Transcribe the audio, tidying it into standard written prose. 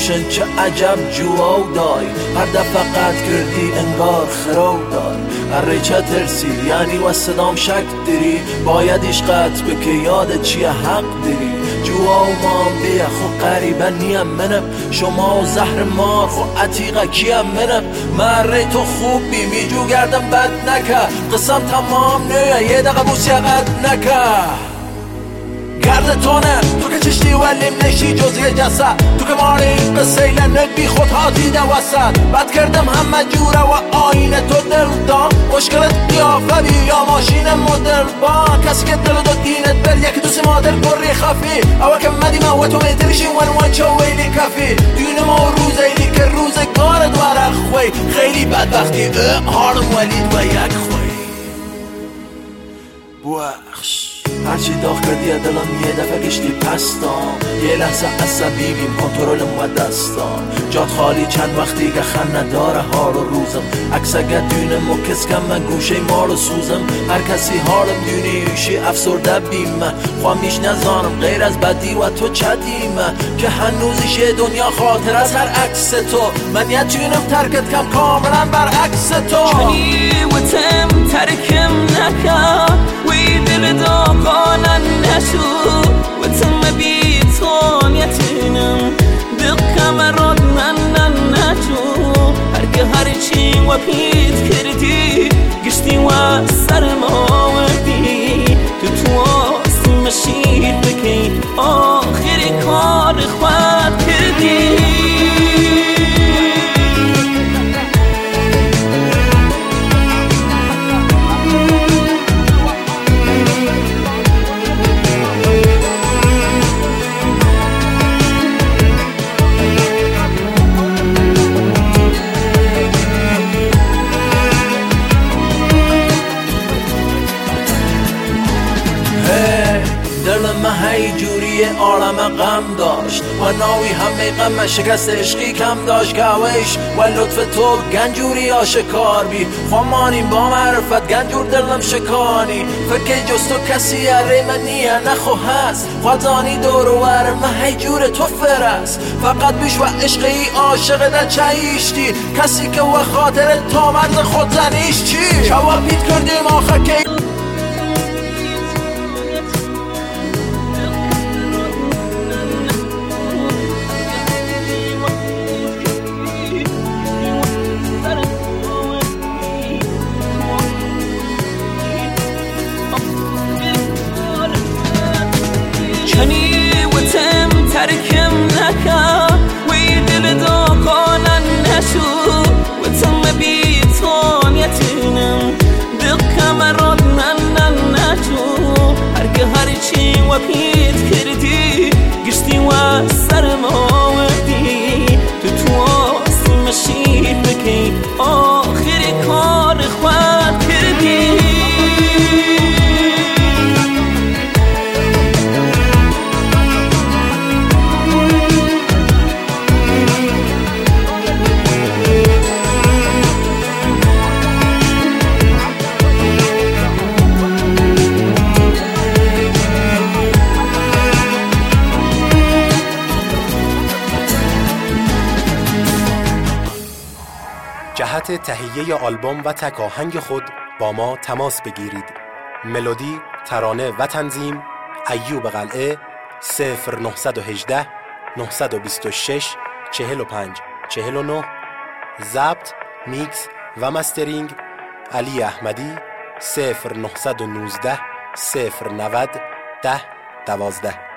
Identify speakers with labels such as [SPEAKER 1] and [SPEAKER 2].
[SPEAKER 1] روشن چه عجب جواب دای، هر دفعه قد کردی انگار خراب دای. هر چه ترسی یعنی و صدام شک داری، باید عشقت بکه یاد چیه حق داری. جواب ما بیا خو قریبا نیم منم، شما و زهر مار خو عتیقه کیم منم. مره تو خوب بی میجو گردم بد نکه، قسم تمام نه یه دقیقه بوسی قد نکه. گرد تونه تو که چشتی ولیم نشی جز یه جسد، تو که ماری این قصه لنک بی خود ها دیده وسط. بد کردم همه جوره و آینه تو دل دان، مشکلت قیافه بی یا ماشین مدل بان. کسی که دل دو دینت بر یکی دوست مادر بری خفی، اول که مدیمه و تو میتریشی ون چو ویلی کفی. دین ما روز ایلی که روزگار دواره خوی، خیلی بدبختی هارم ولید و یک خوی بوخش. هرچی داغ کردی دلم یه دفعه گشتی پستان، یه لحظه عصبی بیم کنترلم و دستان. جات خالی چند وقتی که خن نداره حال و روزم، عکس اگه دونم و کس کم من گوشه ما رو سوزم. هر کسی حالم دونی ایشی افسرده بیم، خواه میش نزانم غیر از بدی و تو چدیم. که هنوزش یه دنیا خاطر از هر عکس تو، من یه تونم ترکت کم کاملا برعکس تو.
[SPEAKER 2] چنی و تم ترکم نکن وی دل داغانن نشو، و تم بیتون یتینم دقم راد من نشو. هرچی و پیت کردی گشتی و سر ما وردی، تو آسی مشید بکی آخری کار خود کردی.
[SPEAKER 1] هی جوری عالم غم داشت و ناوی همه غم شکست عشقی کم داشت. گوش و لطف تو گنجوری آشکار بی، خمانیم با معرفت گنجور دلم شکانی. فکر جز تو کسی اره من نیه نخو هست، خوادانی دور و ور هی جور تو فرست. فقط بیش و عشقی عاشق در چایشتی، کسی که و خاطر تا مرز خود زنیش چی. شوا پیت کردیم آخه که
[SPEAKER 2] چنی و تم ترکم نکن وی دل داغانن نشو، و تم بیتون یتینم دقم راد نشو. هرچی و پیت کردی گشتی و سر ما وردی، تو آسی مشید بکی آخری کار خود کردی.
[SPEAKER 3] جهت تهیه آلبوم و تک آهنگ خود با ما تماس بگیرید. ملودی، ترانه و تنظیم ایوب قلعه 0918 926 45 49. ضبط، میکس و مسترینگ علی احمدی 0919 090 10 12.